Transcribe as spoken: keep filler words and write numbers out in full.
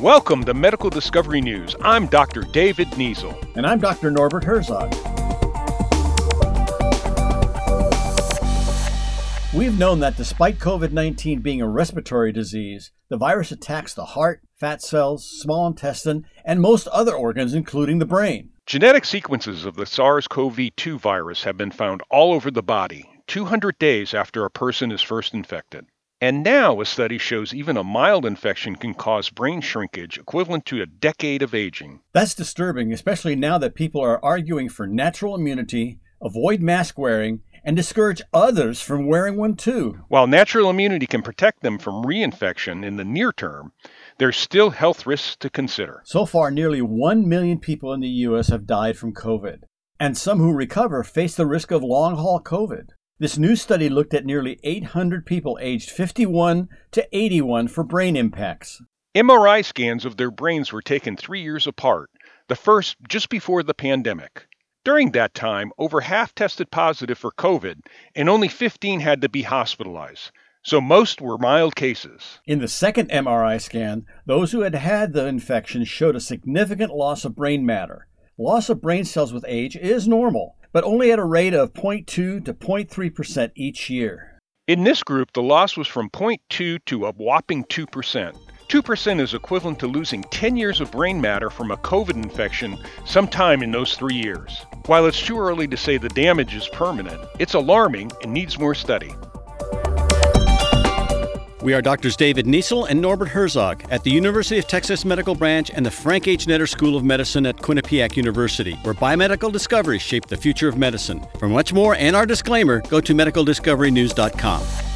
Welcome to Medical Discovery News. I'm Doctor David Niesel. And I'm Doctor Norbert Herzog. We've known that despite covid nineteen being a respiratory disease, the virus attacks the heart, fat cells, small intestine, and most other organs, including the brain. Genetic sequences of the SARS-C o V two virus have been found all over the body, two hundred days after a person is first infected. And now a study shows even a mild infection can cause brain shrinkage equivalent to a decade of aging. That's disturbing, especially now that people are arguing for natural immunity, avoid mask wearing, and discourage others from wearing one too. While natural immunity can protect them from reinfection in the near term, there's still health risks to consider. So far, nearly one million people in the U S have died from COVID, and some who recover face the risk of long-haul COVID. This new study looked at nearly eight hundred people aged fifty-one to eighty-one for brain impacts. M R I scans of their brains were taken three years apart, the first just before the pandemic. During that time, over half tested positive for COVID, and only fifteen had to be hospitalized, so most were mild cases. In the second M R I scan, those who had had the infection showed a significant loss of brain matter. Loss of brain cells with age is normal, but only at a rate of zero point two to zero point three percent each year. In this group, the loss was from zero point two to a whopping two percent. two percent is equivalent to losing ten years of brain matter from a COVID infection sometime in those three years. While it's too early to say the damage is permanent, it's alarming and needs more study. We are Doctors David Niesel and Norbert Herzog at the University of Texas Medical Branch and the Frank H. Netter School of Medicine at Quinnipiac University, where biomedical discoveries shape the future of medicine. For much more and our disclaimer, go to medical discovery news dot com.